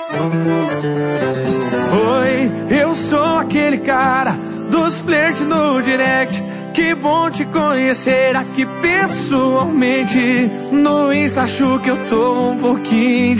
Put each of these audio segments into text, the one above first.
Oi, eu sou aquele cara dos flertes no direct. Que bom te conhecer aqui pessoalmente. No Insta acho que eu tô um pouquinho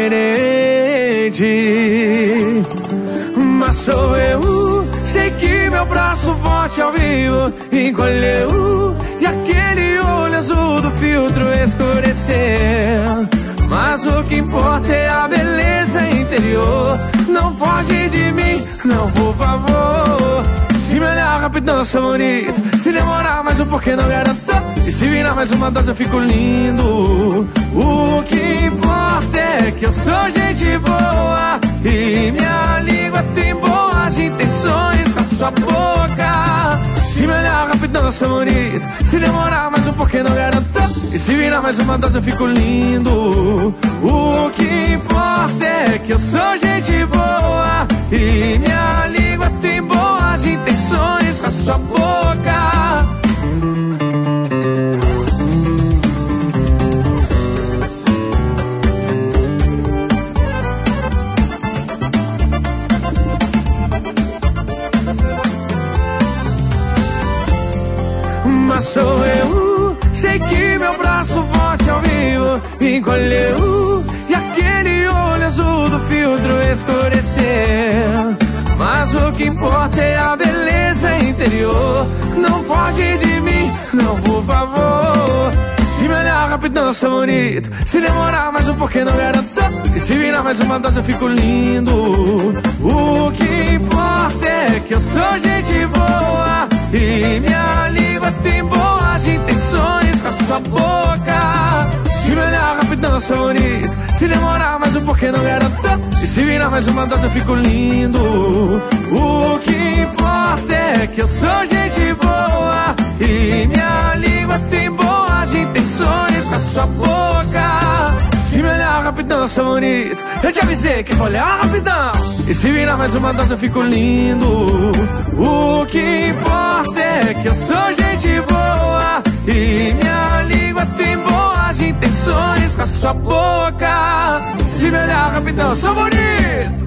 diferente, mas sou eu. Sei que meu braço forte ao vivo encolheu e aquele olho azul do filtro escureceu. Mas o que importa é a beleza interior. Não foge de mim, não, por favor. Se me olhar rapidão, eu sou bonito. Se demorar mais um pouquinho, não garanto. E se virar mais uma dose, eu fico lindo. O que importa é que eu sou gente boa e minha língua tem boas intenções com a sua boca. Se me olhar rapidão, eu sou bonito. Se demorar mais um pouquinho, não garanto. E se virar mais uma dose, eu fico lindo. O que importa é que eu sou gente boa e minha língua tem boas intenções com a sua boca. Mas sou eu. Sei que meu braço forte ao vivo encolheu e aquele olho azul do filtro escureceu. Mas o que importa é a beleza interior. Não foge de mim, não, por favor. Se me olhar rapidão, eu sou bonito. Se demorar mais um pouquinho, não garanto. E se virar mais uma dose, eu fico lindo. O que importa é que eu sou gente boa e minha língua tem boas intenções com a sua boca. Se me olhar rapidão, eu sou bonito. Se demorar mais um pouquinho, não garanto. E se virar mais uma dose, eu fico lindo. O que importa é que eu sou gente boa e minha língua tem boas intenções com a sua boca. Se me olhar rapidão, eu sou bonito. Eu te avisei que vou olhar rapidão. E se virar mais uma dose, eu fico lindo. O que importa é que eu sou gente boa e minha língua tem boas intenções com a sua boca. Se me olhar rapidão, eu sou bonito.